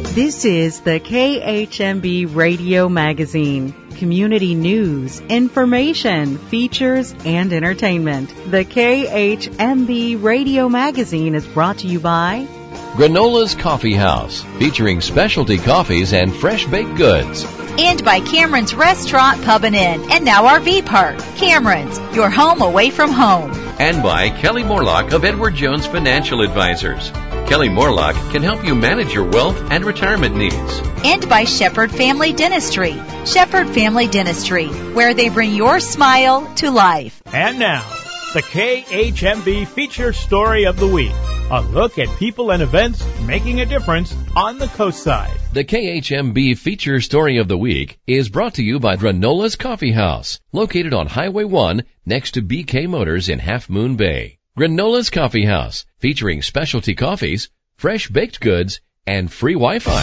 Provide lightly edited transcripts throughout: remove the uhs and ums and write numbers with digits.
This is the KHMB Radio Magazine. Community news, information, features, and entertainment. The KHMB Radio Magazine is brought to you by Granola's Coffee House, featuring specialty coffees and fresh baked goods. And by Cameron's Restaurant, Pub & Inn, and now RV Park. Cameron's, your home away from home. And by Kelly Morlock of Edward Jones Financial Advisors. Kelly Morlock can help you manage your wealth and retirement needs. And by Shepherd Family Dentistry. Shepherd Family Dentistry, where they bring your smile to life. And now, the KHMB Feature Story of the Week. A look at people and events making a difference on the coast side. The KHMB Feature Story of the Week is brought to you by Granola's Coffee House, located on Highway 1 next to BK Motors in Half Moon Bay. Granola's Coffee House, featuring specialty coffees, fresh baked goods, and free Wi-Fi.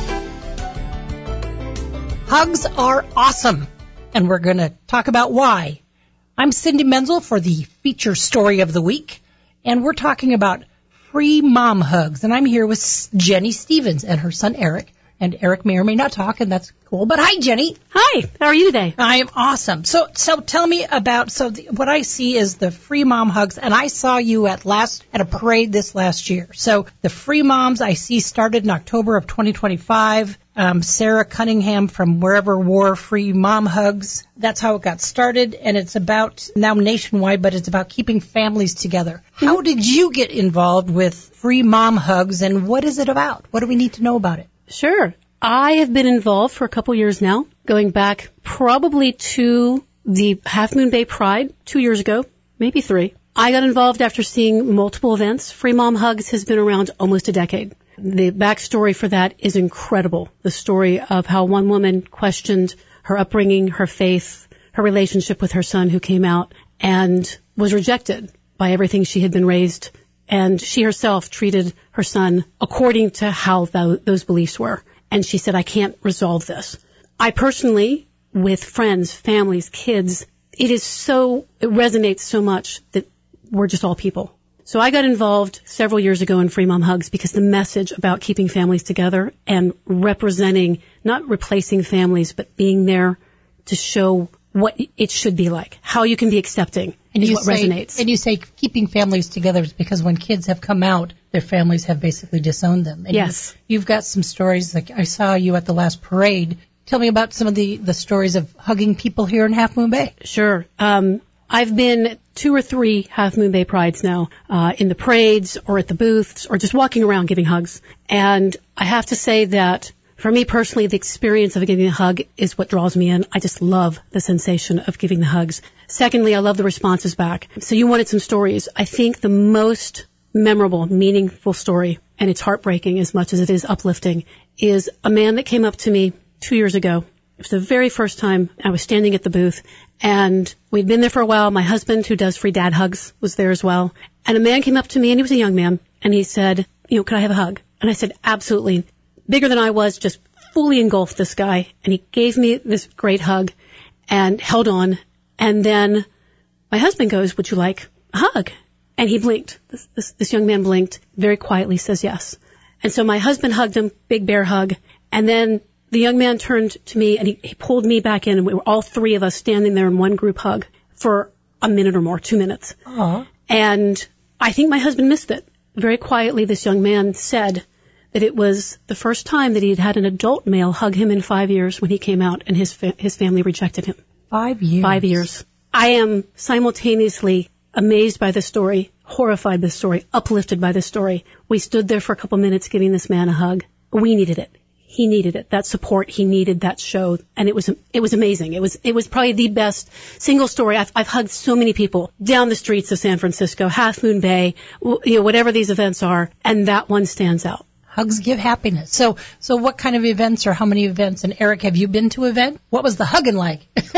Hugs are awesome, and we're going to talk about why. I'm Cindy Menzel for the Feature Story of the Week, and we're talking about free mom hugs. And I'm here with Jenny Stevens and her son Eric. And Eric may or may not talk, and that's cool. But hi, Jenny. Hi. How are you today? I am awesome. So tell me about, what I see is the free mom hugs, and I saw you at a parade this last year. So the free moms I see started in October of 2025. Sarah Cunningham from Wherever War Free Mom Hugs. That's how it got started, and it's about now nationwide, but it's about keeping families together. How did you get involved with free mom hugs, and what is it about? What do we need to know about it? Sure. I have been involved for a couple years now, going back probably to the Half Moon Bay Pride 2 years ago, maybe 3. I got involved after seeing multiple events. Free Mom Hugs has been around almost a decade. The backstory for that is incredible. The story of how one woman questioned her upbringing, her faith, her relationship with her son who came out and was rejected by everything she had been raised. And she herself treated her son according to how those beliefs were. And she said, I can't resolve this. I personally, with friends, families, kids, it resonates so much that we're just all people. So I got involved several years ago in Free Mom Hugs because the message about keeping families together and representing, not replacing families, but being there to show what it should be like, how you can be accepting, and what resonates. And you say keeping families together is because when kids have come out, their families have basically disowned them. And yes. You've got some stories, like I saw you at the last parade. Tell me about some of the stories of hugging people here in Half Moon Bay. Sure. I've been 2 or 3 Half Moon Bay Prides now, in the parades or at the booths or just walking around giving hugs. And I have to say that for me personally, the experience of giving a hug is what draws me in. I just love the sensation of giving the hugs. Secondly, I love the responses back. So you wanted some stories. I think the most memorable, meaningful story, and it's heartbreaking as much as it is uplifting, is a man that came up to me 2 years ago. It was the very first time I was standing at the booth, and we'd been there for a while. My husband, who does free dad hugs, was there as well. And a man came up to me, and he was a young man, and he said, could I have a hug? And I said, absolutely. Bigger than I was, just fully engulfed this guy, and he gave me this great hug and held on. And then my husband goes, would you like a hug? And he blinked. This young man blinked, very quietly says yes. And so my husband hugged him, big bear hug. And then the young man turned to me and he pulled me back in, and we were all 3 of us standing there in one group hug for a minute or more, 2 minutes. Aww. And I think my husband missed it. Very quietly, this young man said that it was the first time that he had had an adult male hug him in 5 years when he came out, and his family rejected him. 5 years? 5 years. I am simultaneously amazed by this story, horrified by this story, uplifted by this story. We stood there for a couple minutes giving this man a hug. We needed it. He needed it. That support, he needed that show. And it was amazing. It was probably the best single story. I've hugged so many people down the streets of San Francisco, Half Moon Bay, whatever these events are, and that one stands out. Hugs give happiness. So what kind of events or how many events? And Eric, have you been to an event? What was the hugging like?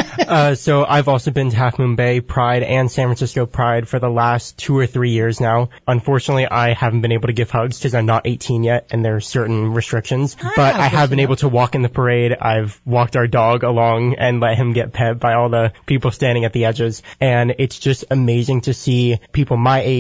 So I've also been to Half Moon Bay Pride and San Francisco Pride for the last 2 or 3 years now. Unfortunately, I haven't been able to give hugs because I'm not 18 yet and there are certain restrictions. But I have been able to walk in the parade. I've walked our dog along and let him get pet by all the people standing at the edges. And it's just amazing to see people my age,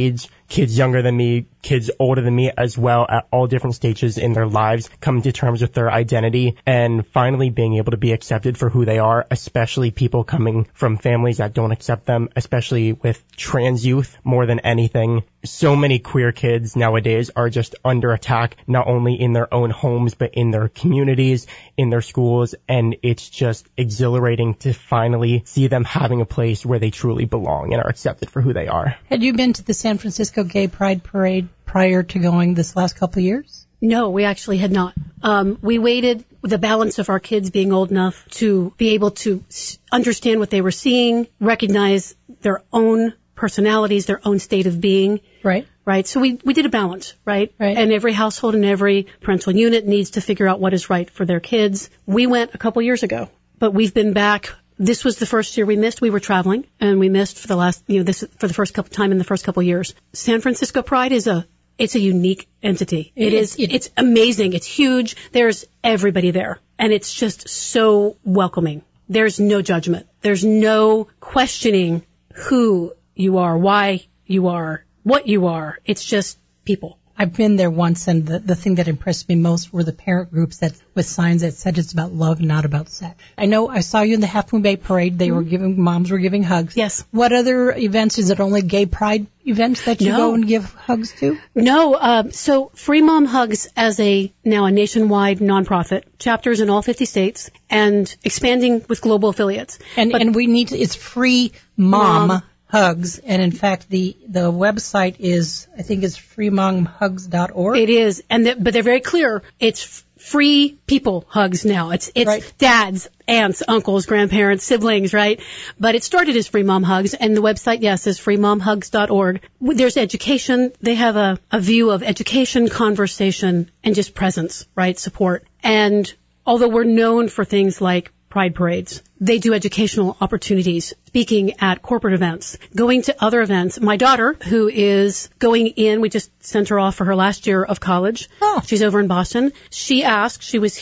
kids younger than me, kids older than me as well, at all different stages in their lives, coming to terms with their identity and finally being able to be accepted for who they are, especially people coming from families that don't accept them, especially with trans youth more than anything. So many queer kids nowadays are just under attack, not only in their own homes, but in their communities, in their schools, and it's just exhilarating to finally see them having a place where they truly belong and are accepted for who they are. Had you been to the San Francisco Gay Pride Parade prior to going this last couple of years? No, we actually had not. We waited with the balance of our kids being old enough to be able to understand what they were seeing, recognize their own personalities, their own state of being. Right. Right. So we did a balance, right? And every household and every parental unit needs to figure out what is right for their kids. We went a couple years ago, but we've been back. This was the first year we missed. We were traveling and we missed for the last, for the first couple years. San Francisco Pride it's a unique entity. It's amazing. It's huge. There's everybody there and it's just so welcoming. There's no judgment. There's no questioning who you are, why you are, what you are. It's just people. I've been there once, and the thing that impressed me most were the parent groups with signs that said it's about love, not about sex. I know I saw you in the Half Moon Bay Parade. Moms were giving hugs. Yes. What other events? Is it only gay pride events that you go and give hugs to? No. So Free Mom Hugs as now a nationwide nonprofit, chapters in all 50 states, and expanding with global affiliates. And we need to, it's Free Mom Hugs, and in fact, the website is, I think it's freemomhugs.org. It is, but they're very clear. It's free people hugs now. It's right. Dads, aunts, uncles, grandparents, siblings, right? But it started as Free Mom Hugs, and the website, yes, is freemomhugs.org. There's education. They have a view of education, conversation, and just presence, right? Support. And although we're known for things like pride parades, they do educational opportunities, speaking at corporate events, going to other events. My daughter, who is going in, we just sent her off for her last year of college. Oh. She's over in Boston. She asked, she was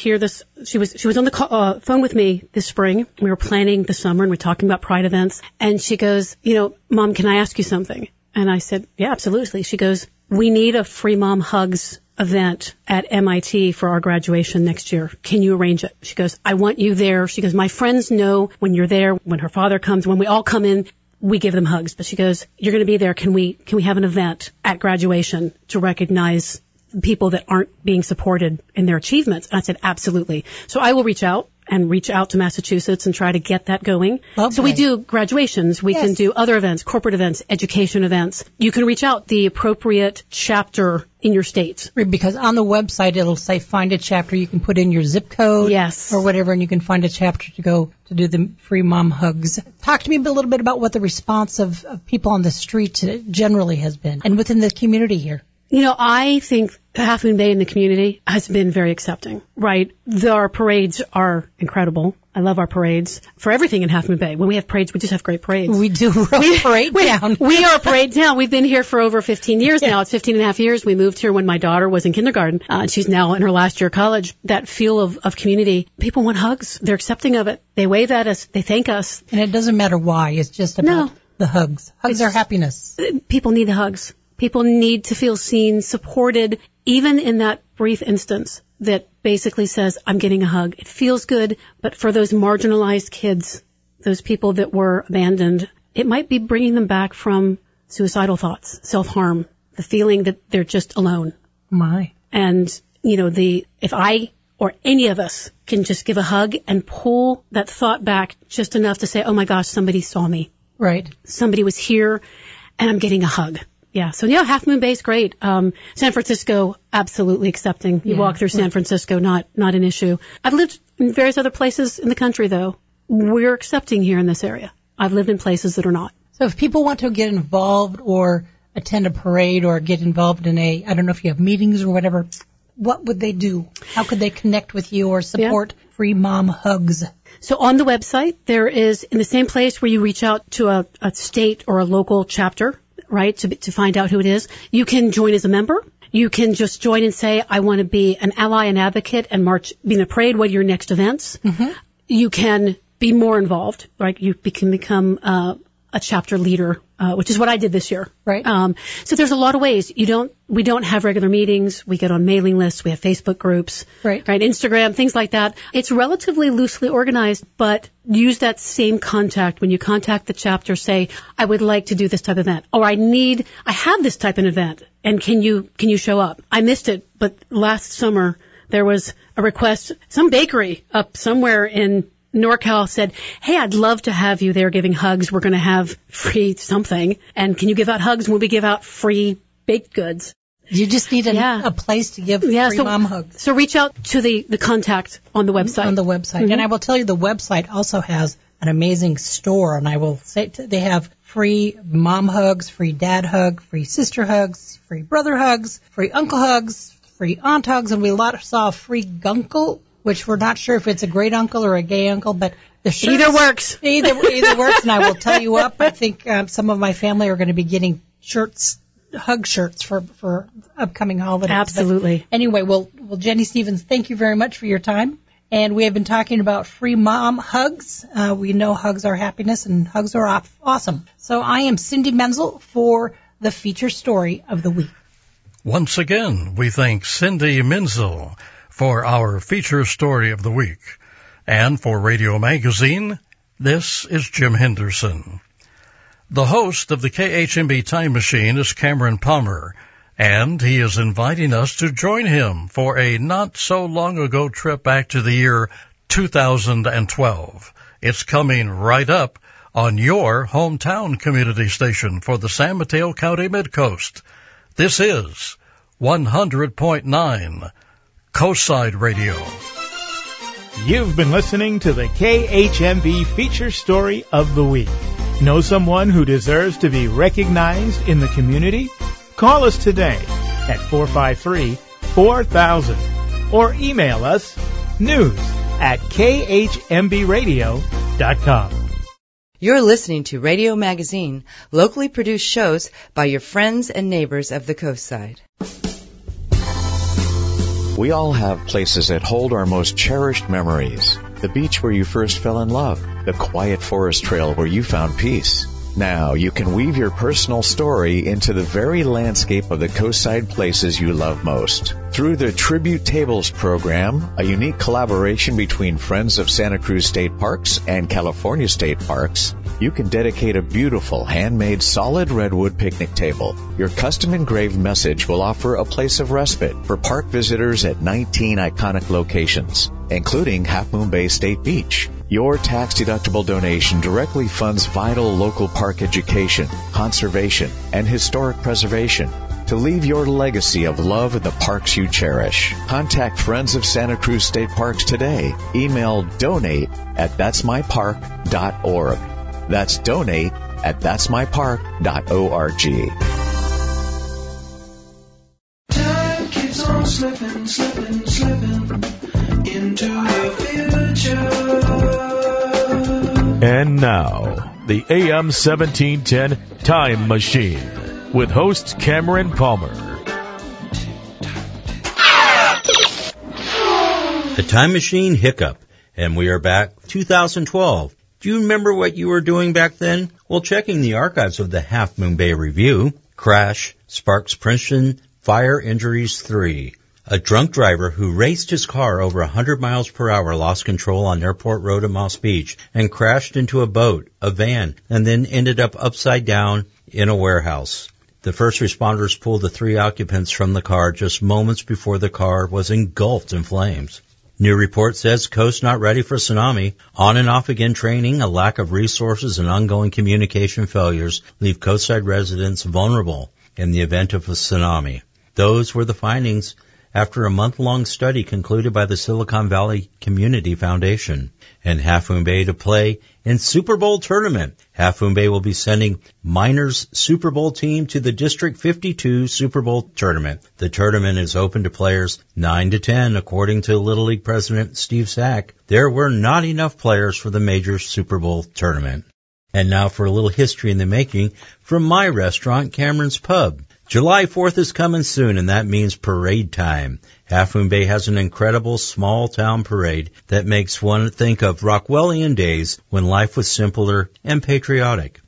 on the phone with me this spring. We were planning the summer and we're talking about pride events. And she goes, Mom, can I ask you something? And I said, yeah, absolutely. She goes, we need a Free Mom Hugs event at MIT for our graduation next year. Can you arrange it? She goes, I want you there. She goes, my friends know when you're there, when her father comes, when we all come in, we give them hugs. But she goes, you're going to be there. Can we have an event at graduation to recognize people that aren't being supported in their achievements? And I said, absolutely. So I will reach out to Massachusetts and try to get that going. Lovely. So we do graduations. We can do other events, corporate events, education events. You can reach out the appropriate chapter in your state. Because on the website, it'll say find a chapter. You can put in your zip code or whatever, and you can find a chapter to go to do the Free Mom Hugs. Talk to me a little bit about what the response of people on the street generally has been and within the community here. I think Half Moon Bay in the community has been very accepting, right? Our parades are incredible. I love our parades for everything in Half Moon Bay. When we have parades, we just have great parades. We do parade town. We are a parade town. We've been here for over 15 years now. It's 15 and a half years. We moved here when my daughter was in kindergarten. She's now in her last year of college. That feel of community. People want hugs. They're accepting of it. They wave at us. They thank us. And it doesn't matter why. It's just about the hugs. Hugs are happiness. People need the hugs. People need to feel seen, supported, even in that brief instance that basically says, I'm getting a hug. It feels good, but for those marginalized kids, those people that were abandoned, it might be bringing them back from suicidal thoughts, self-harm, the feeling that they're just alone. And, if I or any of us can just give a hug and pull that thought back just enough to say, oh my gosh, somebody saw me. Right. Somebody was here and I'm getting a hug. Yeah. So Half Moon Bay is great. San Francisco, absolutely accepting. You walk through San Francisco, not an issue. I've lived in various other places in the country, though. We're accepting here in this area. I've lived in places that are not. So if people want to get involved or attend a parade or get involved in I don't know if you have meetings or whatever, what would they do? How could they connect with you or support Free Mom Hugs? So on the website, there is, in the same place where you reach out to a state or a local chapter, right, to find out who it is. You can join as a member. You can just join and say, I want to be an ally and advocate and be in a parade. What are your next events? Mm-hmm. You can be more involved, right? You can become a chapter leader which is what I did this year. Right. So there's a lot of ways. We don't have regular meetings. We get on mailing lists. We have Facebook groups. Right. Right. Instagram, things like that. It's relatively loosely organized, but use that same contact. When you contact the chapter, say, I would like to do this type of event, or I have this type of event, and can you show up? I missed it, but last summer there was a request. Some bakery up somewhere in NorCal said, hey, I'd love to have you there giving hugs. We're going to have free something. And can you give out hugs when we give out free baked goods? You just need a place to give free mom hugs. So reach out to the contact on the website. On the website. And I will tell you, the website also has an amazing store. And I will say they have free mom hugs, free dad hug, free sister hugs, free brother hugs, free uncle hugs, free aunt hugs. And we saw free gunkle, which we're not sure if it's a great uncle or a gay uncle, but the shirts, either works. Either works, and I will tell you up. I think some of my family are going to be getting hug shirts for upcoming holidays. Absolutely. But anyway, well, Jenny Stevens, thank you very much for your time. And we have been talking about free mom hugs. We know hugs are happiness, and hugs are awesome. So I am Cindy Menzel for the feature story of the week. Once again, we thank Cindy Menzel for our feature story of the week. And for Radio Magazine, this is Jim Henderson. The host of the KHMB Time Machine is Cameron Palmer, and he is inviting us to join him for a not-so-long-ago trip back to the year 2012. It's coming right up on your hometown community station for the San Mateo County Midcoast. This is 100.9 Coastside Radio. You've been listening to the KHMB Feature Story of the Week. Know someone who deserves to be recognized in the community? Call us today at 453-4000 or email us news@khmbradio.com. You're listening to Radio Magazine, locally produced shows by your friends and neighbors of the coastside. We all have places that hold our most cherished memories. The beach where you first fell in love. The quiet forest trail where you found peace. Now you can weave your personal story into the very landscape of the coastside places you love most. Through the Tribute Tables program, a unique collaboration between Friends of Santa Cruz State Parks and California State Parks, you can dedicate a beautiful handmade solid redwood picnic table. Your custom engraved message will offer a place of respite for park visitors at 19 iconic locations, including Half Moon Bay State Beach. Your tax-deductible donation directly funds vital local park education, conservation, and historic preservation to leave your legacy of love in the parks you cherish. Contact Friends of Santa Cruz State Parks today. Email donate@that'smypark.org. That's donate@that'smypark.org. Time keeps on slipping into the future. And now, the AM 1710 Time Machine with host Cameron Palmer. The Time Machine hiccup, and we are back 2012. Do you remember what you were doing back then? Well, checking the archives of the Half Moon Bay Review, Crash, Sparks Princeton, Fire Injuries 3. A drunk driver who raced his car over 100 miles per hour lost control on Airport Road at Moss Beach and crashed into a boat, a van, and then ended up upside down in a warehouse. The first responders pulled the 3 occupants from the car just moments before the car was engulfed in flames. New report says coast not ready for tsunami. On and off again training, a lack of resources, and ongoing communication failures leave coastside residents vulnerable in the event of a tsunami. Those were the findings after a month-long study concluded by the Silicon Valley Community Foundation. And Half Moon Bay to play in Super Bowl tournament. Half Moon Bay will be sending Miners Super Bowl team to the District 52 Super Bowl tournament. The tournament is open to players 9 to 10, according to Little League President Steve Sack. There were not enough players for the major Super Bowl tournament. And now for a little history in the making from my restaurant, Cameron's Pub. July 4th is coming soon, and that means parade time. Half Moon Bay has an incredible small-town parade that makes one think of Rockwellian days when life was simpler and patriotic.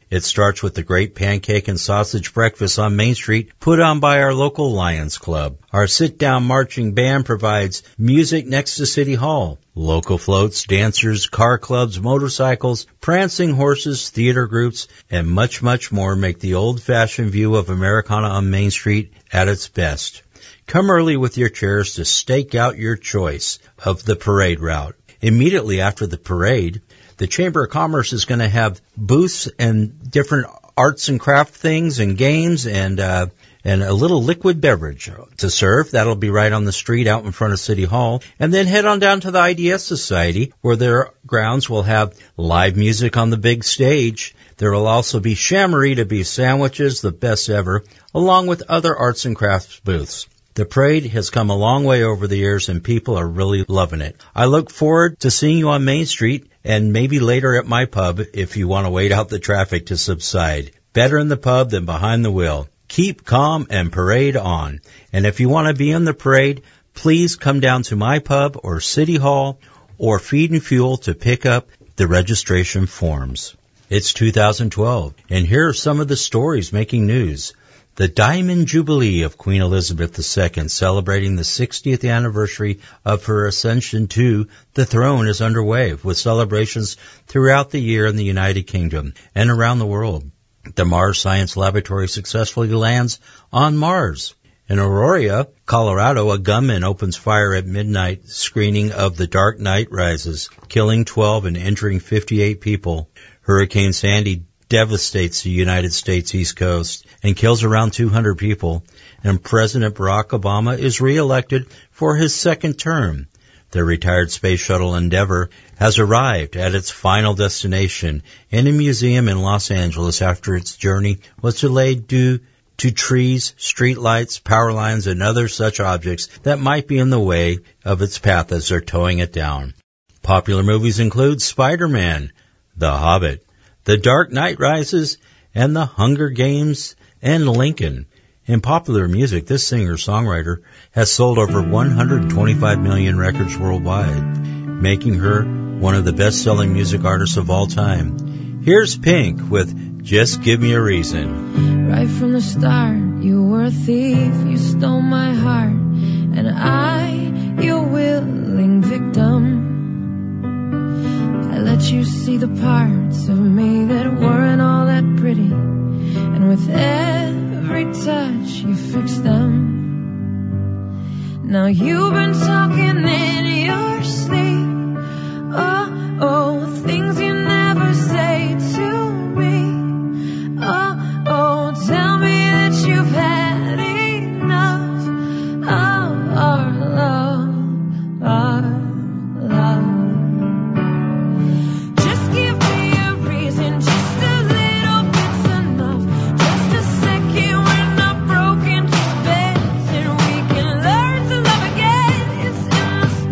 It starts with the great pancake and sausage breakfast on Main Street put on by our local Lions Club. Our sit-down marching band provides music next to City Hall. Local floats, dancers, car clubs, motorcycles, prancing horses, theater groups, and much, much more make the old-fashioned view of Americana on Main Street at its best. Come early with your chairs to stake out your choice of the parade route. Immediately after the parade, the Chamber of Commerce is going to have booths and different arts and craft things and games and a little liquid beverage to serve. That'll be right on the street out in front of City Hall. And then head on down to the IDS Society, where their grounds will have live music on the big stage. There will also be Shamarita beef sandwiches, the best ever, along with other arts and crafts booths. The parade has come a long way over the years, and people are really loving it. I look forward to seeing you on Main Street and maybe later at my pub if you want to wait out the traffic to subside. Better in the pub than behind the wheel. Keep calm and parade on. And if you want to be in the parade, please come down to my pub or City Hall or Feed and Fuel to pick up the registration forms. It's 2012, and here are some of the stories making news. The Diamond Jubilee of Queen Elizabeth II, celebrating the 60th anniversary of her ascension to the throne, is underway, with celebrations throughout the year in the United Kingdom and around the world. The Mars Science Laboratory successfully lands on Mars. In Aurora, Colorado, a gunman opens fire at midnight screening of The Dark Knight Rises, killing 12 and injuring 58 people. Hurricane Sandy devastates the United States East Coast and kills around 200 people, and President Barack Obama is reelected for his second term. The retired space shuttle Endeavour has arrived at its final destination in a museum in Los Angeles after its journey was delayed due to trees, street lights, power lines, and other such objects that might be in the way of its path as they're towing it down. Popular movies include Spider-Man, The Hobbit, The Dark Knight Rises, and The Hunger Games, and Lincoln. In popular music, this singer-songwriter has sold over 125 million records worldwide, making her one of the best-selling music artists of all time. Here's Pink with Just Give Me a Reason. Right from the start, you were a thief, you stole my heart, and I, your willing victim. I let you see the parts of me that weren't all that pretty, and with every touch you fixed them. Now you've been talking in your sleep, oh, things you never say to me. Oh, tell me that you've had enough of our love, our love. Just give me a reason, just a little bit's enough. Just a second, we're not broken to bed, and we can learn to love again. It's in the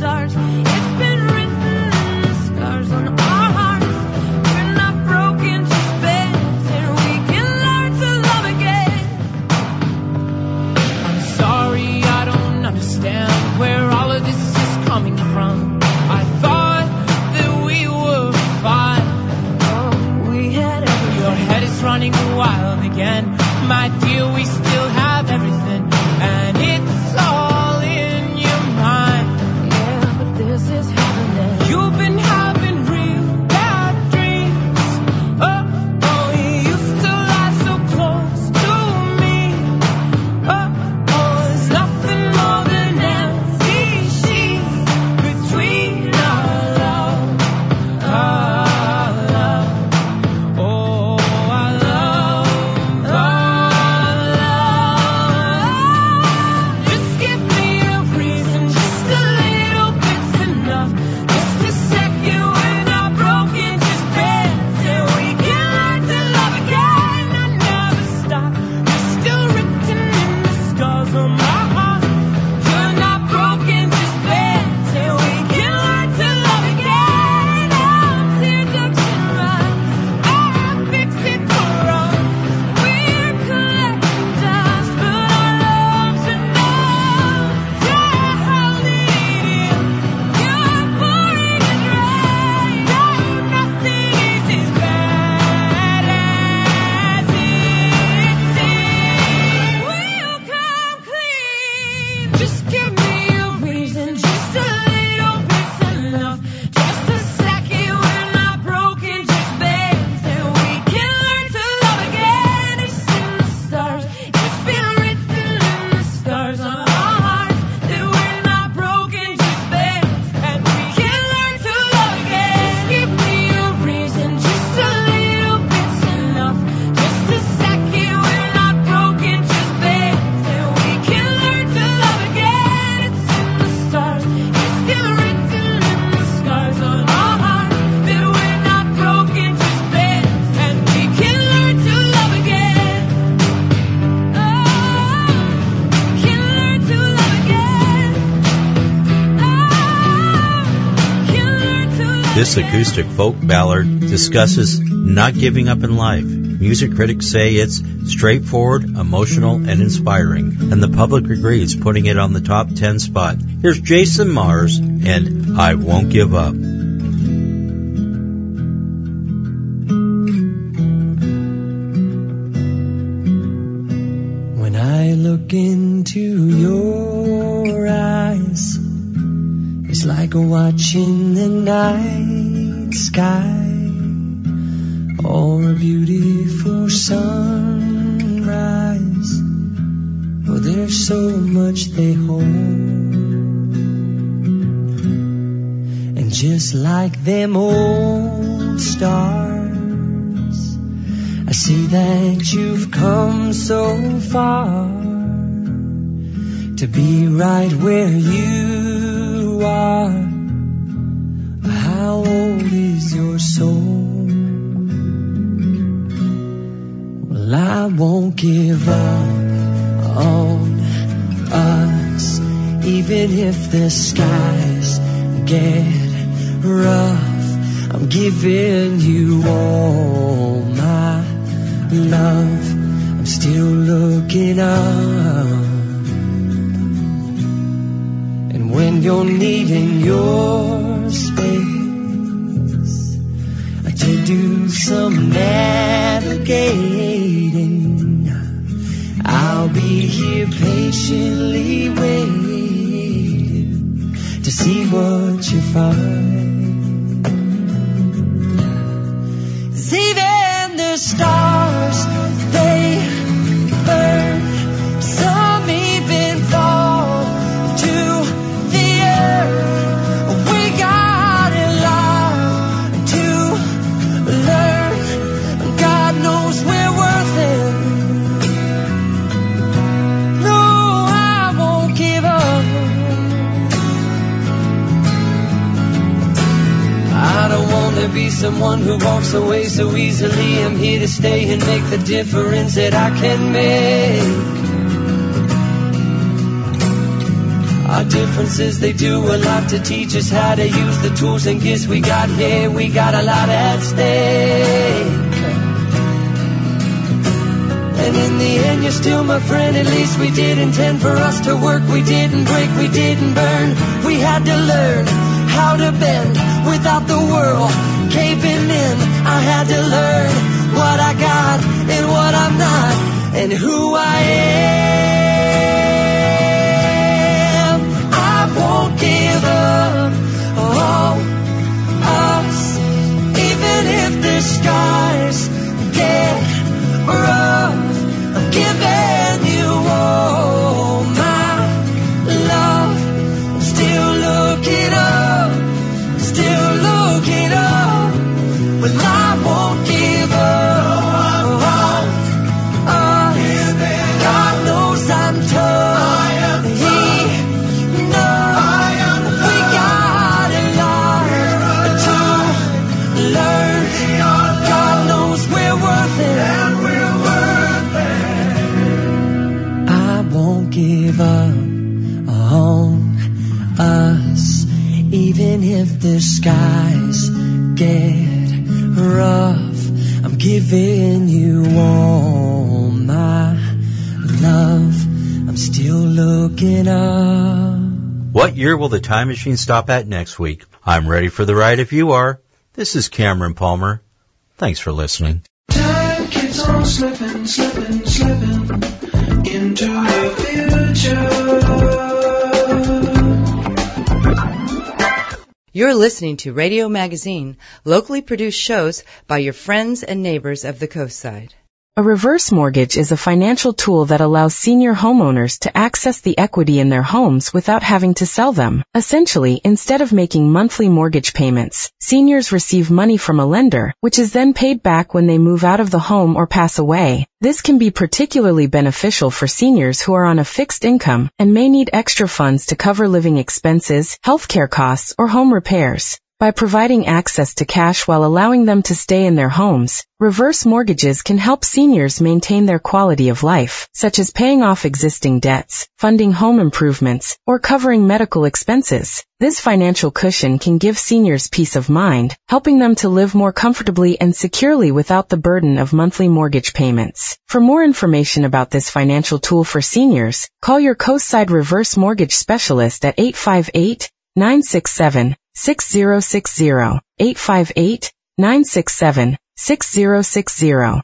This acoustic folk ballad discusses not giving up in life. Music critics say it's straightforward, emotional, and inspiring, and the public agrees, putting it on the top 10 spot. Here's Jason Mars and I Won't Give Up. When I look into your eyes, it's like watching the night sky or a beautiful sunrise. Oh, there's so much they hold. And just like them old stars, I see that you've come so far to be right where you are. How old is your soul? Well, I won't give up on us, even if the skies get rough. I'm giving you all my love. I'm still looking up. And when you're needing your space to do some navigating, I'll be here patiently waiting to see what you find. 'Cause even the stars, they burn, some even fall to the earth. We got a lot to learn. God knows we're worth it. No, I won't give up. I don't want to be someone who walks away so easily. I'm here to stay and make the difference that I can make. Our differences, they do a lot to teach us how to use the tools and gifts we got here. We got a lot at stake. And in the end, you're still my friend. At least we did intend for us to work. We didn't break, we didn't burn. We had to learn how to bend without the world caving in. I had to learn what I got and what I'm not and who I am. I won't give up on us, even if the skies get rough. I'm giving you all my love. I'm still looking up, still looking up. Well, I won't give up on us. God knows I'm tough. He knows we got a lot to learn. God knows we're worth it. I won't give up on us, even if the skies get rough. I'm giving you all my love. I'm still looking up. What year will the time machine stop at next week? I'm ready for the ride if you are. This is Cameron Palmer. Thanks for listening. Time keeps on slipping, slipping, slipping into the future. You're listening to Radio Magazine, locally produced shows by your friends and neighbors of the coastside. A reverse mortgage is a financial tool that allows senior homeowners to access the equity in their homes without having to sell them. Essentially, instead of making monthly mortgage payments, seniors receive money from a lender, which is then paid back when they move out of the home or pass away. This can be particularly beneficial for seniors who are on a fixed income and may need extra funds to cover living expenses, healthcare costs, or home repairs. By providing access to cash while allowing them to stay in their homes, reverse mortgages can help seniors maintain their quality of life, such as paying off existing debts, funding home improvements, or covering medical expenses. This financial cushion can give seniors peace of mind, helping them to live more comfortably and securely without the burden of monthly mortgage payments. For more information about this financial tool for seniors, call your Coastside Reverse Mortgage Specialist at 858-967-6060, 858-967-6060.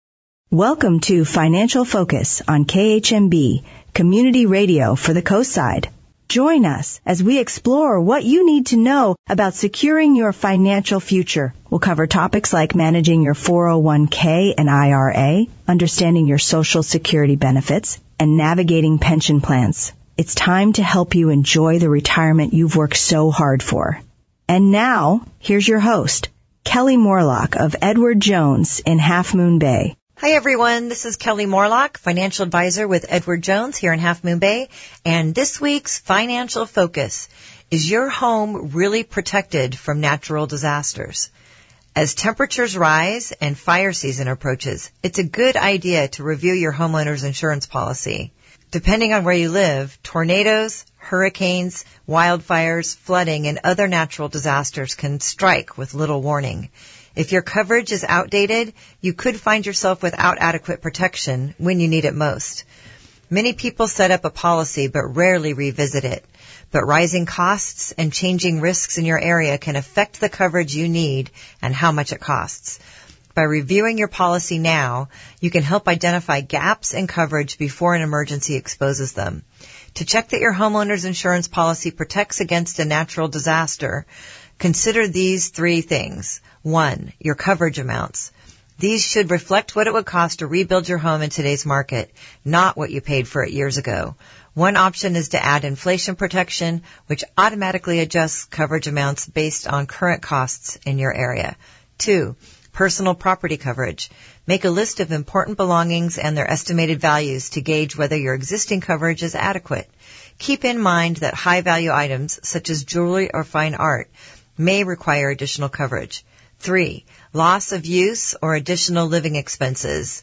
Welcome to Financial Focus on KHMB, Community Radio for the Coastside. Join us as we explore what you need to know about securing your financial future. We'll cover topics like managing your 401k and IRA, understanding your Social Security benefits, and navigating pension plans. It's time to help you enjoy the retirement you've worked so hard for. And now, here's your host, Kelly Morlock of Edward Jones in Half Moon Bay. Hi everyone, this is Kelly Morlock, financial advisor with Edward Jones here in Half Moon Bay, and this week's Financial Focus: is your home really protected from natural disasters? As temperatures rise and fire season approaches, it's a good idea to review your homeowner's insurance policy. Depending on where you live, tornadoes, hurricanes, wildfires, flooding, and other natural disasters can strike with little warning. If your coverage is outdated, you could find yourself without adequate protection when you need it most. Many people set up a policy but rarely revisit it. But rising costs and changing risks in your area can affect the coverage you need and how much it costs. By reviewing your policy now, you can help identify gaps in coverage before an emergency exposes them. To check that your homeowner's insurance policy protects against a natural disaster, consider these three things. 1, your coverage amounts. These should reflect what it would cost to rebuild your home in today's market, not what you paid for it years ago. One option is to add inflation protection, which automatically adjusts coverage amounts based on current costs in your area. 2, personal property coverage. Make a list of important belongings and their estimated values to gauge whether your existing coverage is adequate. Keep in mind that high-value items, such as jewelry or fine art, may require additional coverage. 3, loss of use or additional living expenses,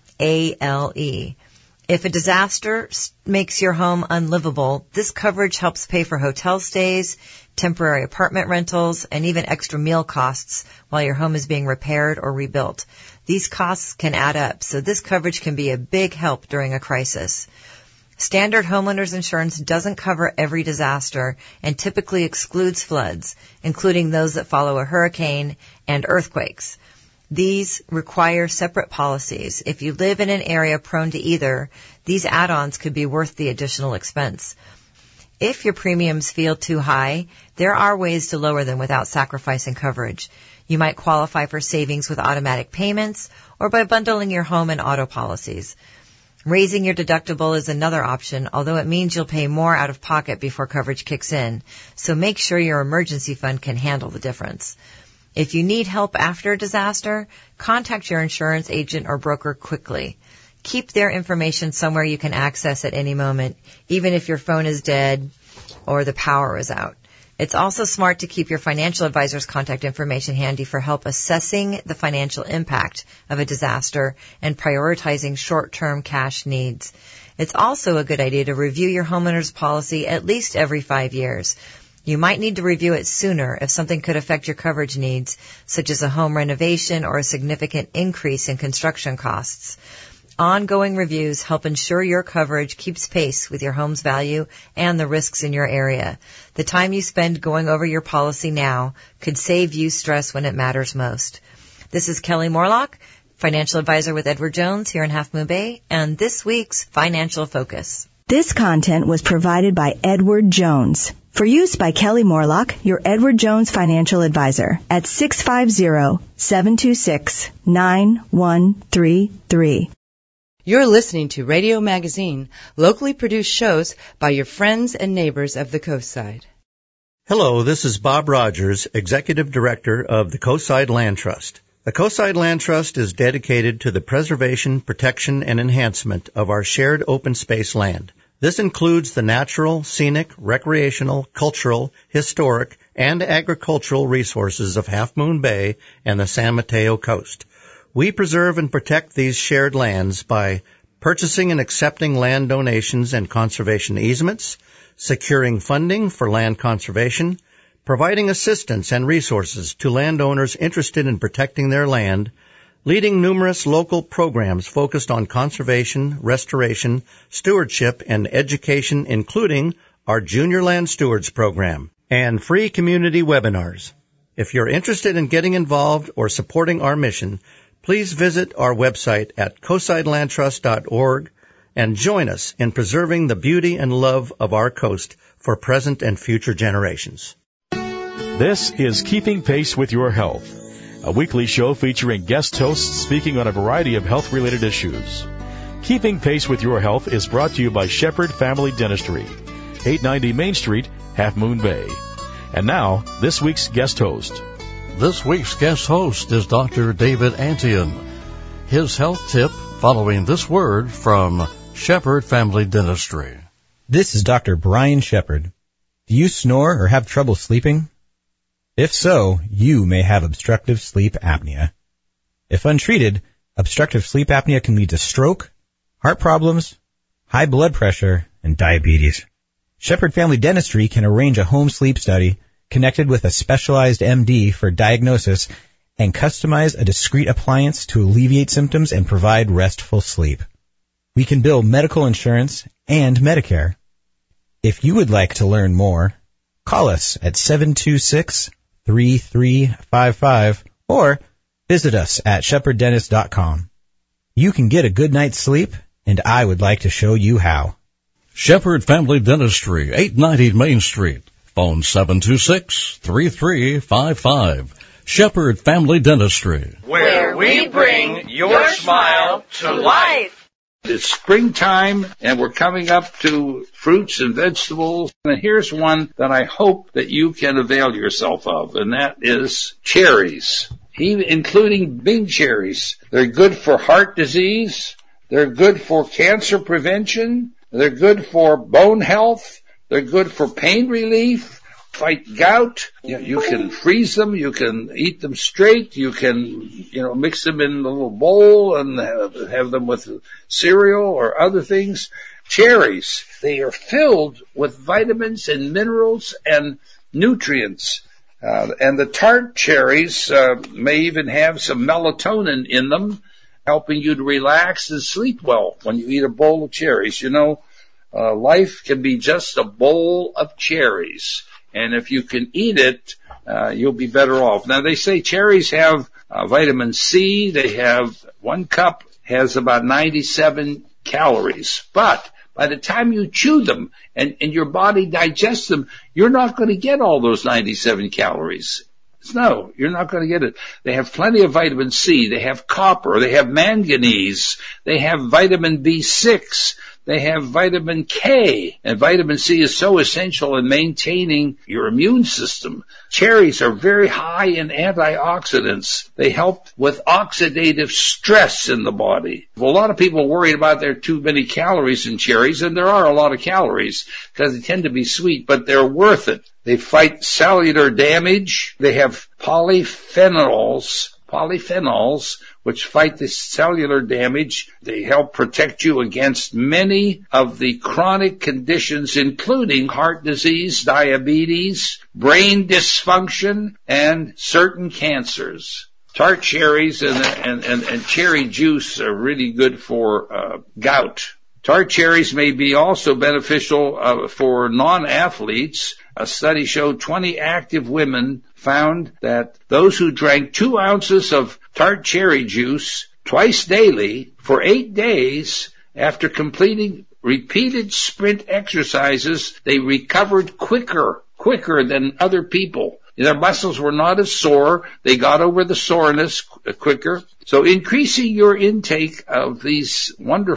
ALE. If a disaster makes your home unlivable, this coverage helps pay for hotel stays, temporary apartment rentals, and even extra meal costs while your home is being repaired or rebuilt. These costs can add up, so this coverage can be a big help during a crisis. Standard homeowners insurance doesn't cover every disaster and typically excludes floods, including those that follow a hurricane and earthquakes. These require separate policies. If you live in an area prone to either, these add-ons could be worth the additional expense. If your premiums feel too high, there are ways to lower them without sacrificing coverage. You might qualify for savings with automatic payments or by bundling your home and auto policies. Raising your deductible is another option, although it means you'll pay more out of pocket before coverage kicks in, so make sure your emergency fund can handle the difference. If you need help after a disaster, contact your insurance agent or broker quickly. Keep their information somewhere you can access at any moment, even if your phone is dead or the power is out. It's also smart to keep your financial advisor's contact information handy for help assessing the financial impact of a disaster and prioritizing short-term cash needs. It's also a good idea to review your homeowner's policy at least every 5 years. You might need to review it sooner if something could affect your coverage needs, such as a home renovation or a significant increase in construction costs. Ongoing reviews help ensure your coverage keeps pace with your home's value and the risks in your area. The time you spend going over your policy now could save you stress when it matters most. This is Kelly Morlock, financial advisor with Edward Jones here in Half Moon Bay, and this week's Financial Focus. This content was provided by Edward Jones. For use by Kelly Morlock, your Edward Jones financial advisor at 650-726-9133. You're listening to Radio Magazine, locally produced shows by your friends and neighbors of the Coastside. Hello, this is Bob Rogers, Executive Director of the Coastside Land Trust. The Coastside Land Trust is dedicated to the preservation, protection, and enhancement of our shared open space land. This includes the natural, scenic, recreational, cultural, historic, and agricultural resources of Half Moon Bay and the San Mateo Coast. We preserve and protect these shared lands by purchasing and accepting land donations and conservation easements, securing funding for land conservation, providing assistance and resources to landowners interested in protecting their land, leading numerous local programs focused on conservation, restoration, stewardship, and education, including our Junior Land Stewards program, and free community webinars. If you're interested in getting involved or supporting our mission, please visit our website at coastsidelandtrust.org and join us in preserving the beauty and love of our coast for present and future generations. This is Keeping Pace with Your Health, a weekly show featuring guest hosts speaking on a variety of health-related issues. Keeping Pace with Your Health is brought to you by Shepherd Family Dentistry, 890 Main Street, Half Moon Bay. And now, this week's guest host. This week's guest host is Dr. David Antian. His health tip following this word from Shepherd Family Dentistry. This is Dr. Brian Shepherd. Do you snore or have trouble sleeping? If so, you may have obstructive sleep apnea. If untreated, obstructive sleep apnea can lead to stroke, heart problems, high blood pressure, and diabetes. Shepherd Family Dentistry can arrange a home sleep study connected with a specialized MD for diagnosis and customize a discreet appliance to alleviate symptoms and provide restful sleep. We can bill medical insurance and Medicare. If you would like to learn more, call us at 726-3355 or visit us at shepherddentist.com. You can get a good night's sleep, and I would like to show you how. Shepherd Family Dentistry, 890 Main Street. Phone 726-3355. Shepherd Family Dentistry. Where we bring your smile to life. It's springtime, and we're coming up to fruits and vegetables. And here's one that I hope that you can avail yourself of, and that is cherries, including big cherries. They're good for heart disease. They're good for cancer prevention. They're good for bone health. They're good for pain relief, fight gout. You can freeze them. You can eat them straight. You can, mix them in a little bowl and have them with cereal or other things. Cherries, they are filled with vitamins and minerals and nutrients. And the tart cherries may even have some melatonin in them, helping you to relax and sleep well when you eat a bowl of cherries. Life can be just a bowl of cherries. And if you can eat it, you'll be better off. Now, they say cherries have vitamin C. They have 1 cup has about 97 calories. But by the time you chew them and your body digests them, you're not going to get all those 97 calories. No, you're not going to get it. They have plenty of vitamin C. They have copper. They have manganese. They have vitamin B6. They have vitamin K, and vitamin C is so essential in maintaining your immune system. Cherries are very high in antioxidants. They help with oxidative stress in the body. Well, a lot of people are worried about there are too many calories in cherries, and there are a lot of calories because they tend to be sweet, but they're worth it. They fight cellular damage. They have polyphenols, which fight the cellular damage. They help protect you against many of the chronic conditions, including heart disease, diabetes, brain dysfunction, and certain cancers. Tart cherries and cherry juice are really good for gout. Tart cherries may be also beneficial for non-athletes. A study showed 20 active women found that those who drank 2 ounces of tart cherry juice twice daily for 8 days after completing repeated sprint exercises, they recovered quicker than other people. Their muscles were not as sore. They got over the soreness quicker. So increasing your intake of these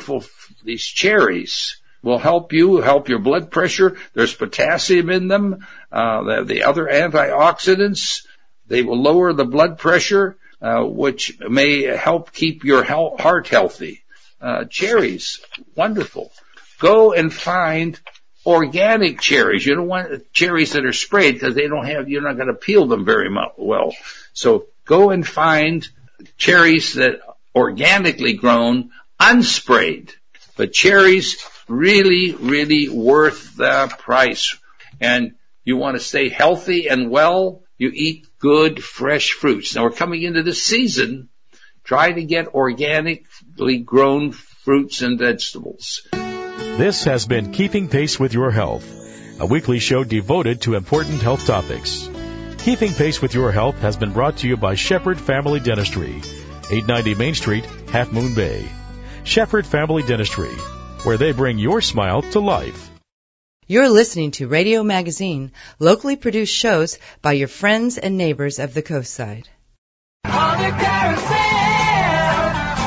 cherries will help your blood pressure. There's potassium in them. The other antioxidants, they will lower the blood pressure, which may help keep your heart healthy. Cherries, wonderful. go and find organic cherries. You don't want cherries that are sprayed because you're not going to peel them very well. So go and find cherries that organically grown, unsprayed. But cherries really, really worth the price. And you want to stay healthy and well, you eat good, fresh fruits. Now we're coming into the season. Try to get organically grown fruits and vegetables. This has been Keeping Pace with Your Health, a weekly show devoted to important health topics. Keeping Pace with Your Health has been brought to you by Shepherd Family Dentistry, 890 Main Street, Half Moon Bay. Shepherd Family Dentistry, where they bring your smile to life. You're listening to Radio Magazine, locally produced shows by your friends and neighbors of the coastside. On the carousel,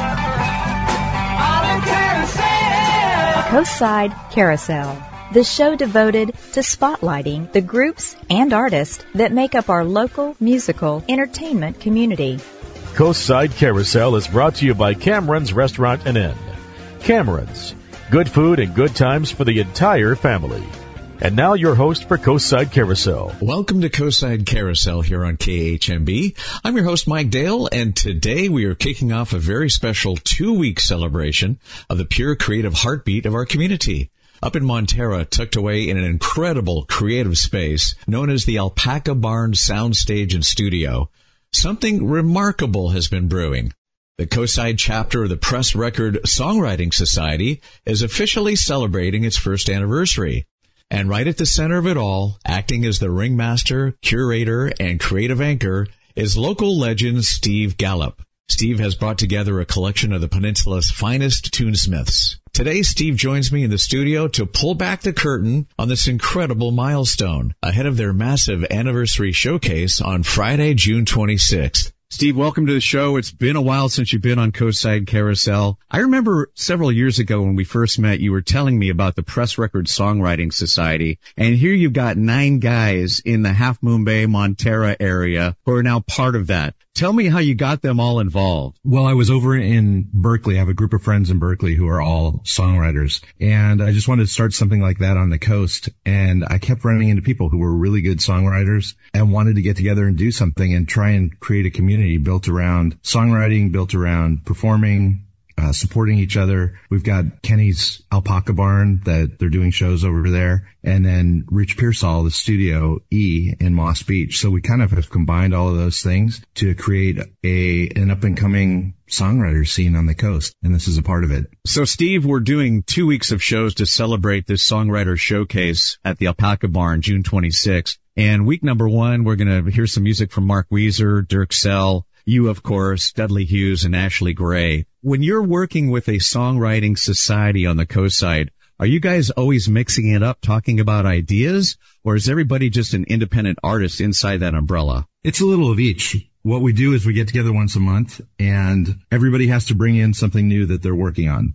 on the carousel. Coastside Carousel, the show devoted to spotlighting the groups and artists that make up our local musical entertainment community. Coastside Carousel is brought to you by Cameron's Restaurant and Inn. Cameron's, good food and good times for the entire family. And now your host for Coastside Carousel. Welcome to Coastside Carousel here on KHMB. I'm your host, Mike Dale, and today we are kicking off a very special 2-week celebration of the pure creative heartbeat of our community. Up in Montara, tucked away in an incredible creative space known as the Alpaca Barn Soundstage and Studio, something remarkable has been brewing. The Coastside chapter of the Press Record Songwriting Society is officially celebrating its first anniversary. And right at the center of it all, acting as the ringmaster, curator, and creative anchor, is local legend Steve Gallup. Steve has brought together a collection of the peninsula's finest tunesmiths. Today, Steve joins me in the studio to pull back the curtain on this incredible milestone ahead of their massive anniversary showcase on Friday, June 26th. Steve, welcome to the show. It's been a while since you've been on Coastside Carousel. I remember several years ago when we first met, you were telling me about the Press Record Songwriting Society. And here you've got 9 guys in the Half Moon Bay, Montara area who are now part of that. Tell me how you got them all involved. Well, I was over in Berkeley. I have a group of friends in Berkeley who are all songwriters. And I just wanted to start something like that on the coast. And I kept running into people who were really good songwriters and wanted to get together and do something and try and create a community built around songwriting, built around performing, supporting each other. We've got Kenny's Alpaca Barn that they're doing shows over there. And then Rich Pearsall, the Studio E in Moss Beach. So we kind of have combined all of those things to create an up and coming songwriter scene on the coast. And this is a part of it. So Steve, we're doing 2 weeks of shows to celebrate this songwriter showcase at the Alpaca Barn, June 26th. And week number 1, we're going to hear some music from Mark Weezer, Dirk Sell, you, of course, Dudley Hughes, and Ashley Gray. When you're working with a songwriting society on the coastside, are you guys always mixing it up, talking about ideas, or is everybody just an independent artist inside that umbrella? It's a little of each. What we do is we get together once a month, and everybody has to bring in something new that they're working on.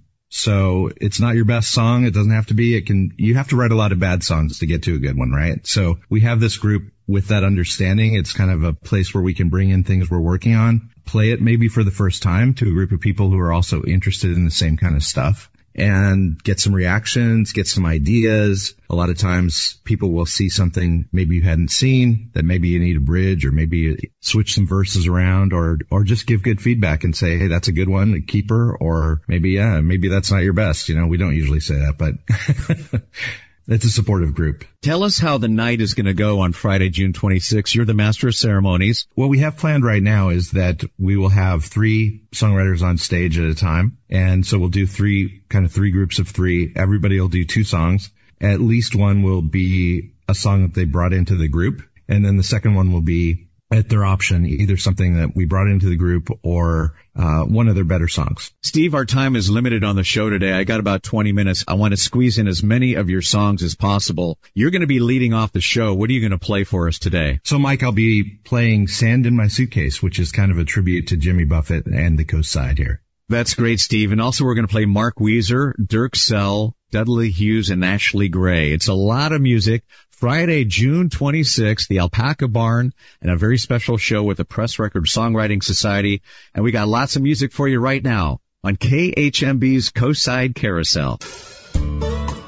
So it's not your best song. It doesn't have to be. You have to write a lot of bad songs to get to a good one, right? So we have this group with that understanding. It's kind of a place where we can bring in things we're working on, play it maybe for the first time to a group of people who are also interested in the same kind of stuff, and get some reactions, get some ideas. A lot of times people will see something maybe you hadn't seen that maybe you need a bridge, or maybe you switch some verses around, or just give good feedback and say, hey, that's a good one, a keeper, or maybe that's not your best. We don't usually say that, but it's a supportive group. Tell us how the night is going to go on Friday, June 26th. You're the master of ceremonies. What we have planned right now is that we will have 3 songwriters on stage at a time. And so we'll do 3 groups of 3. Everybody will do 2 songs. At least one will be a song that they brought into the group. And then the second one will be at their option, either something that we brought into the group or one of their better songs. Steve, our time is limited on the show today. I got about 20 minutes. I want to squeeze in as many of your songs as possible. You're going to be leading off the show. What are you going to play for us today? So, Mike, I'll be playing Sand in My Suitcase, which is kind of a tribute to Jimmy Buffett and the coast side here. That's great, Steve. And also we're going to play Mark Weezer, Dirk Sell, Dudley Hughes, and Ashley Gray. It's a lot of music. Friday, June 26th, the Alpaca Barn, and a very special show with the Press Record Songwriting Society. And we got lots of music for you right now on KHMB's Coastside Carousel.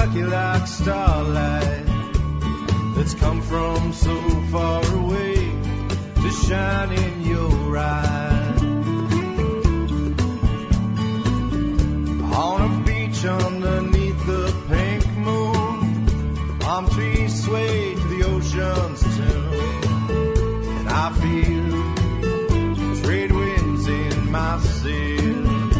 lucky like starlight that's come from so far away to shine in your eyes. On a beach underneath the pink moon, palm trees sway to the ocean's tune, and I feel trade winds in my sail.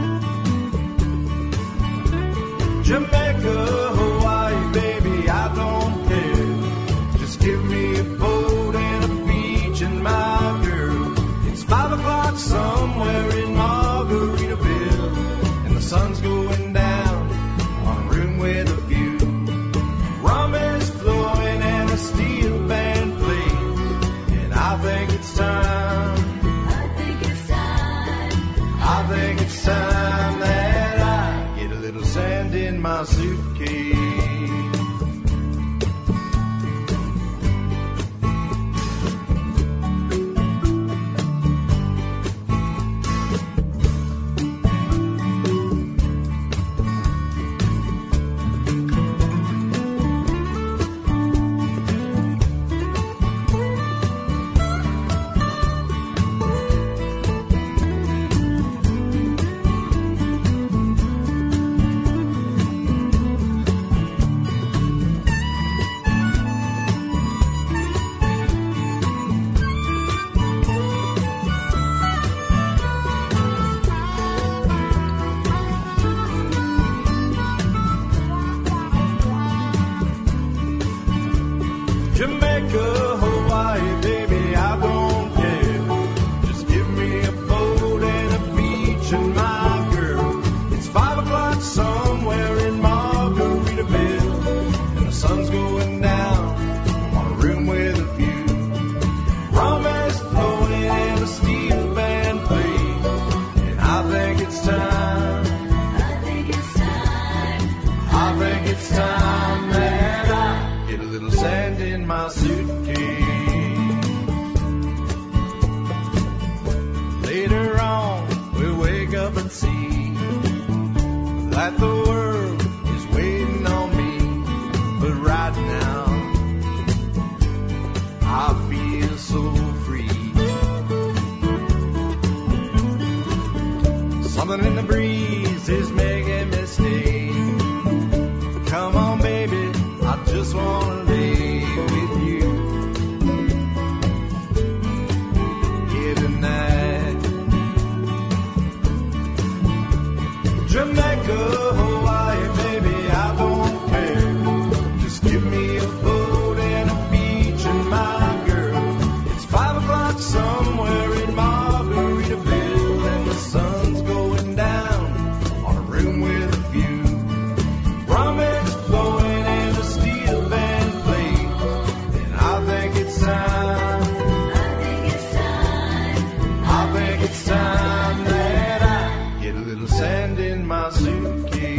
Jamaica, Hawaii, baby, I don't care. Just give me a boat and a beach and my girl. It's 5 o'clock somewhere in Margaritaville, and the sun's going down on a room with a view. Rum is flowing and a steel band plays, and I think it's time. I think it's time that I get a little sand in my suitcase. Jamaica, Hawaii, baby, I don't care. Just give me a boat and a beach and my girl. It's 5 o'clock somewhere in Margaritaville, and the sun's going down on a room with a view. Rum is flowing and a steel band plays, and I think it's time. I think it's time that I get a little sand in my suitcase. Later on, we'll wake up and see that the world is waiting on me. But right now, I feel so free. Something in the breeze is making me stay. Come on, baby, I just wanna lay with you here tonight. Jamaica, Hawaii, baby, I don't care. Just give me a boat and a beach and my girl. It's 5 o'clock somewhere in Margaritaville, and the sun's going down on a room with a view. Rum is flowing and a steel band plays, and I think it's time. I think it's time that I get a little sand in my suitcase.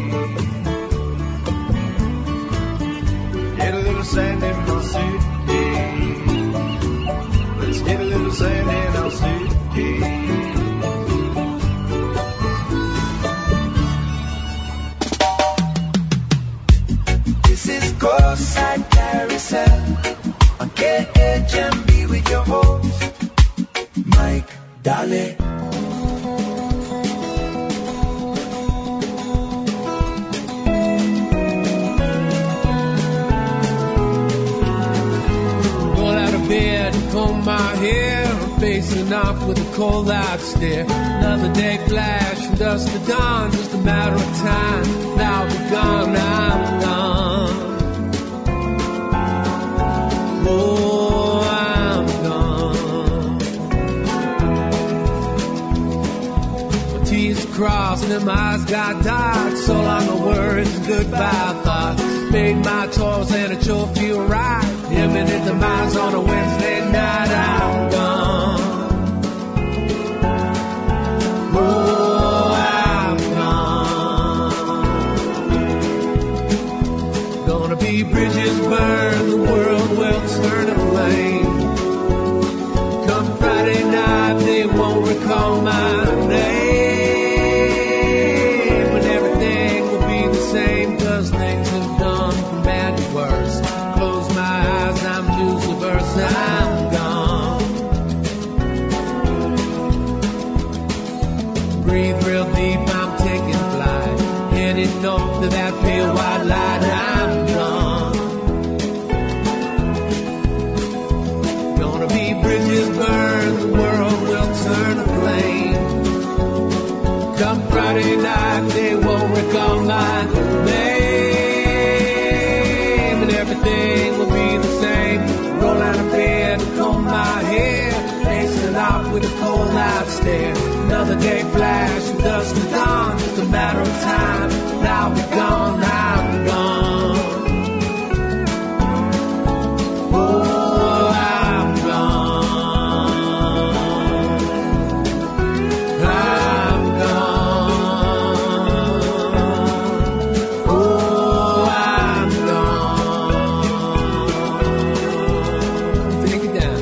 Get a little sand in my suitcase. Let's get a little sand in our suitcase. This is Courtside Carousel on KHMB with your host, Mike Daly. Roll out of bed, comb my hair, I'm facing off with a cold out stare. Another day flash from dusk to dawn, just a matter of time. Now I'll be gone, I'm gone. Oh, I'm gone. My T's crossed and my eyes got dark. So long the words and goodbye thoughts. Made my toils and it sure feel right. Imminent demise on a Wednesday night. I'm gone. Oh, I'm gone. Gonna be bridges burned, the world will turn to flame. Come Friday night, they won't recall my name. And everything will be the same, 'cause things have me a white light and I'm gone. Gonna be bridges burned, the world will turn to flame. Come Friday night, they won't recall my name, and everything will be the same. Roll out of bed, comb my hair, hasten off with a cold night stare. Another day flash, and dusk is gone. It's a matter of time, and I'll be gone, I'm gone. Oh, I'm gone. I'm gone. Oh, I'm gone. Take it down.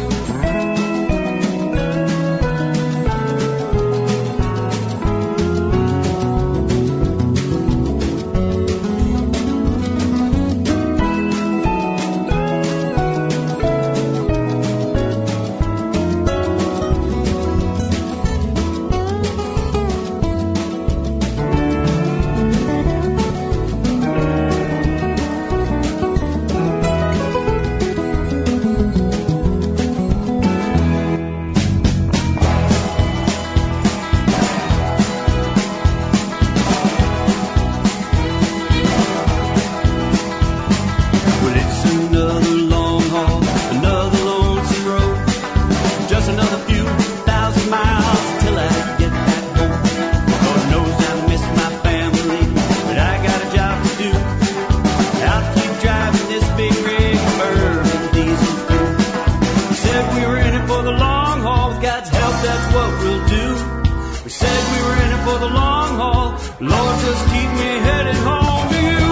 Well, it's another long haul, another lonesome road. Just another few thousand miles till I get back home. Lord knows I miss my family, but I got a job to do. I'll keep driving this big rig and burning diesel fuel. We said we were in it for the long haul. With God's help, that's what we'll do. We said we were in it for the long haul. Lord, just keep me headed home to you.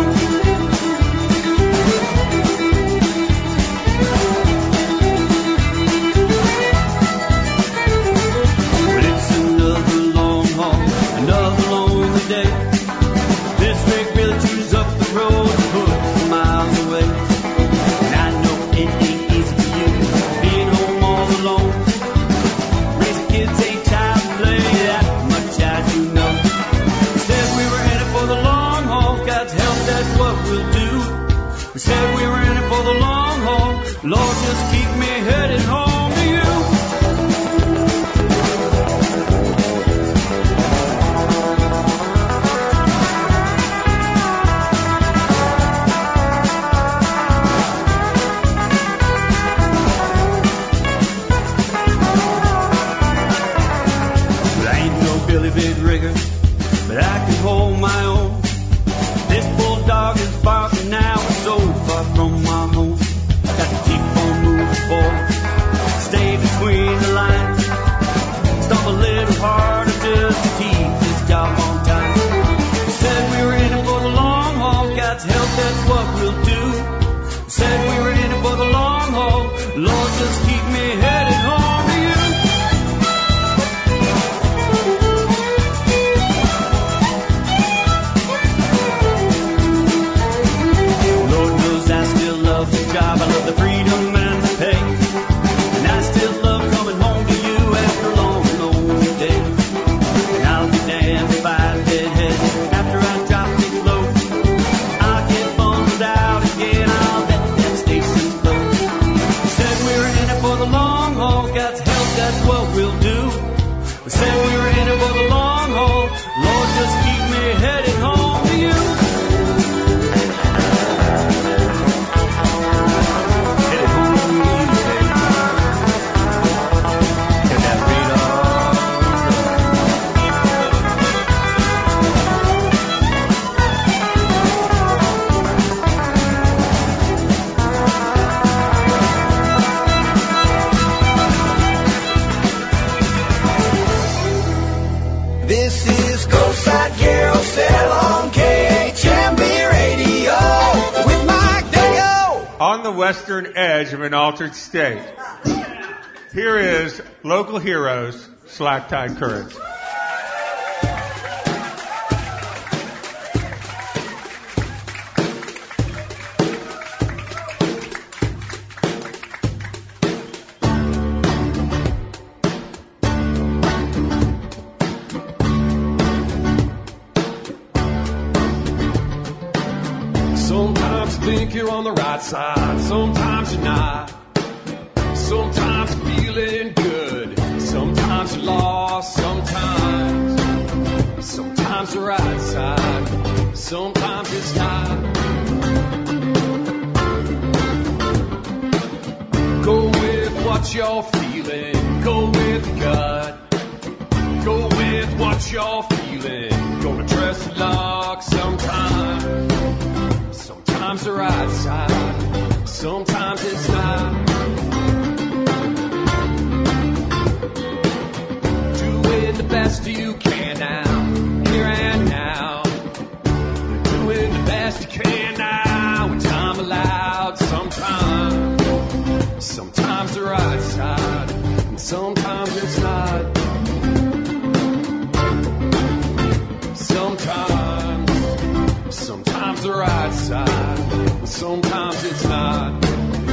Well, it's another long haul, another lonely day. This rig really chews up the road and puts miles away. And I know it ain't easy for you, being home all alone. Raising kids ain't child play, that much I do know. We said we were in it for the long haul. God's help, that's what we'll do. We said we were in it for the long haul. Lord, just keep me headed home to you. Well, I ain't no Billy Big Rigger, but I can hold my own. This bulldog is barking now, it's so far from my home. Got to keep on moving forward, stay between the lines. Stomp a little harder just to keep this job on time. We said we were in it for the long haul. God's help, that's what we'll do. We said we were in it for the long haul. Lord, just keep me headed home to you. Lord knows I still love the job. I love the freedom and the pay. And I still love coming home to you after a long, lonely day. And I'll be damned if I deadhead after I drop this load. I'll get bummed out again. I'll let that station go. Said we were in it for the long haul. God's help, that's what we'll do. We said we were in it for the long haul. Lord, just keep me headed home to you. Headed home to you, baby. Get that radar. This is Coastside Carousel on KHMB Radio with Mike Dale. On the western edge of an altered state, here is Local Heroes, Slack Tide Currents. Sometimes you think you're on the right side, sometimes you're not. Sometimes you're feeling good, sometimes you're lost, sometimes the right side, sometimes it's not. Go with what you're feeling, go with the gut. Go with what you're feeling, gonna trust your luck sometimes. Sometimes the right side, sometimes it's not. Doing the best you can now, here and now. Doing the best you can now, when time allowed. Sometimes the right side, and sometimes it's not. Sometimes the right side, and sometimes it's not.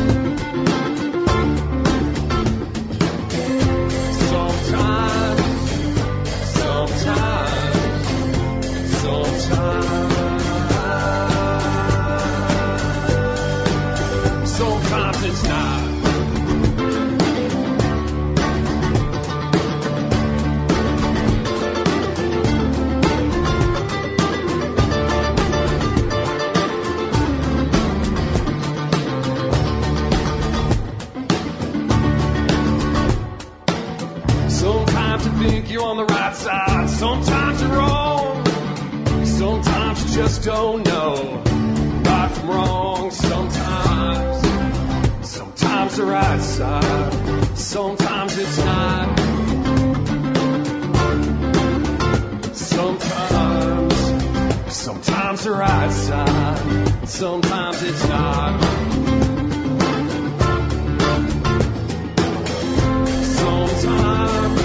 Sometimes it's not. Sometimes you think you're on the right side, sometimes you're wrong. Sometimes you just don't know right from wrong. Sometimes the right side, sometimes it's not. Sometimes the right side, sometimes it's not. Sometimes.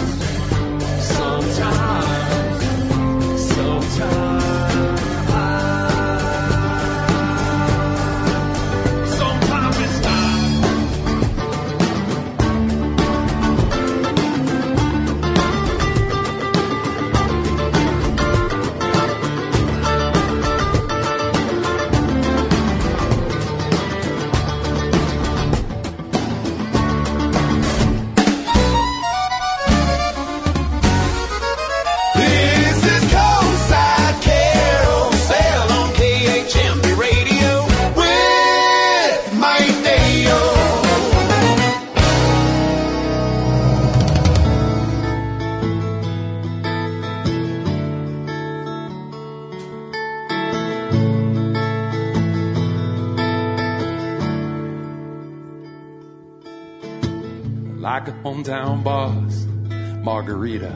Like a hometown boss, margarita.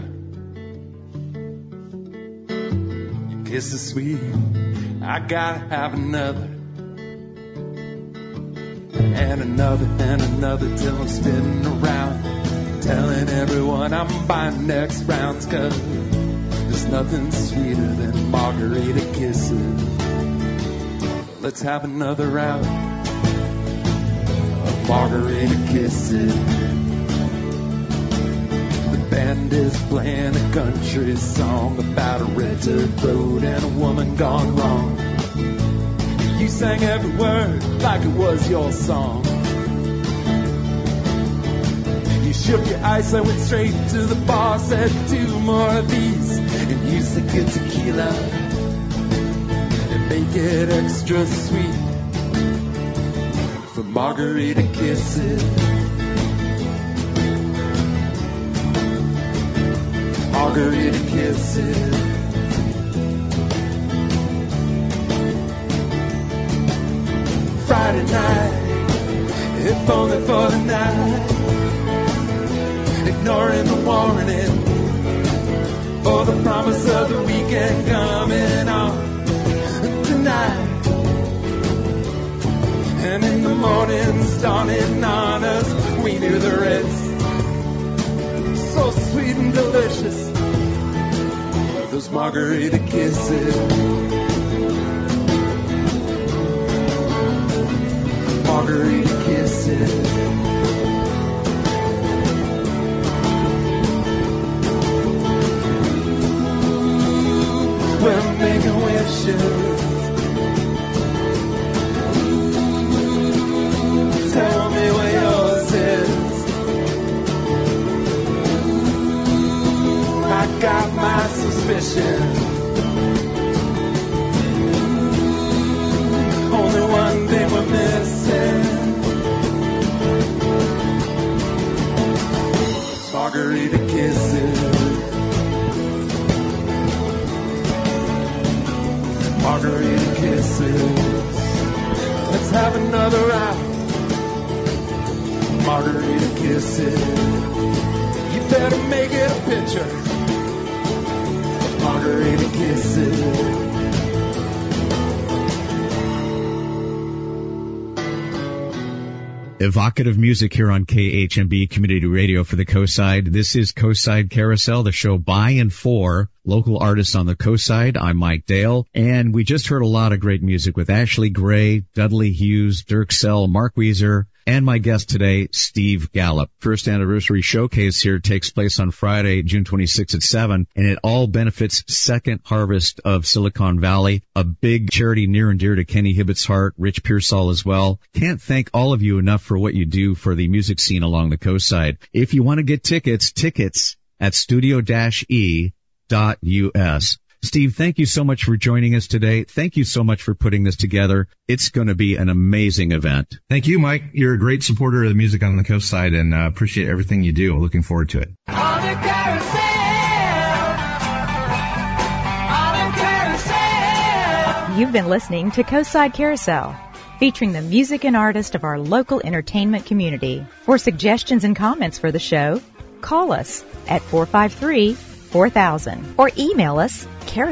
Your kiss is sweet, I gotta have another. And another till I'm spinning around, telling everyone I'm buying next rounds, 'cause there's nothing sweeter than margarita kisses. Let's have another round of margarita kisses. The band is playing a country song about a red dirt road and a woman gone wrong. You sang every word like it was your song. You shook your ice, I went straight to the bar, said 2 more of these, and you said good tequila, and make it extra sweet for margarita kisses. Margarita kisses. Friday night, if only for the night, ignoring the warning, for the promise of the weekend coming on tonight. And in the morning's dawning on us, we knew the rest. So sweet and delicious, those margarita kisses. Margarita kisses. We're making wishes. missing. Only one thing we're missing. Margarita kisses. Margarita kisses. Let's have another round. Margarita kisses. You better make it a picture. Margarita kisses. Evocative music here on KHMB Community Radio for the Coastside. This is Coastside Carousel, the show by and for local artists on the Coastside. I'm Mike Dale, and we just heard a lot of great music with Ashley Gray, Dudley Hughes, Dirk Sell, Mark Weezer, and my guest today, Steve Gallup. First anniversary showcase here takes place on Friday, June 26th at 7, and it all benefits Second Harvest of Silicon Valley, a big charity near and dear to Kenny Hibbett's heart, Rich Pearsall as well. Can't thank all of you enough for what you do for the music scene along the Coastside. If you want to get tickets at studio-e.us. Steve, thank you so much for joining us today. Thank you so much for putting this together. It's going to be an amazing event. Thank you, Mike. You're a great supporter of the music on the Coastside, and appreciate everything you do. Looking forward to it. On the carousel. On the carousel. You've been listening to Coastside Carousel, featuring the music and artists of our local entertainment community. For suggestions and comments for the show, call us at 453-4000 or email us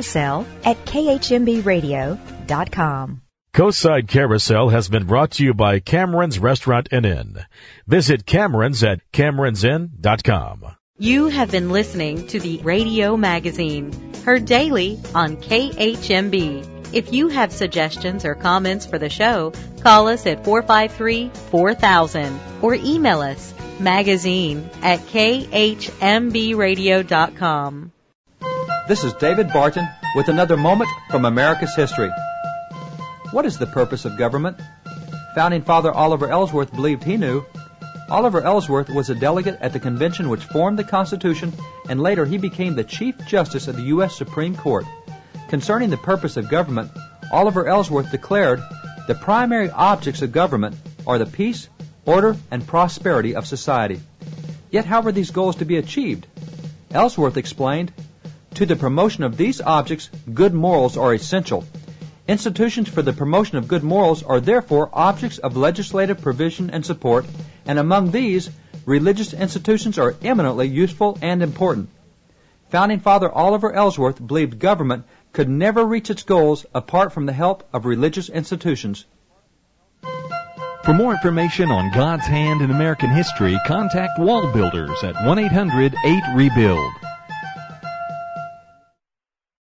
carousel@khmbradio.com. Coastside Carousel has been brought to you by Cameron's Restaurant and Inn. Visit Cameron's at cameronsinn.com. You have been listening to the Radio Magazine, heard daily on KHMB. If you have suggestions or comments for the show, call us at 453-4000 or email us magazine@khmbradio.com. This is David Barton with another moment from America's history. What is the purpose of government? Founding Father Oliver Ellsworth believed he knew. Oliver Ellsworth was a delegate at the convention which formed the Constitution, and later he became the Chief Justice of the U.S. Supreme Court. Concerning the purpose of government, Oliver Ellsworth declared, "The primary objects of government are the peace, order, and prosperity of society." Yet how were these goals to be achieved? Ellsworth explained, "To the promotion of these objects, good morals are essential. Institutions for the promotion of good morals are therefore objects of legislative provision and support, and among these, religious institutions are eminently useful and important." Founding Father Oliver Ellsworth believed government could never reach its goals apart from the help of religious institutions. For more information on God's hand in American history, contact Wall Builders at 1-800-8-REBUILD.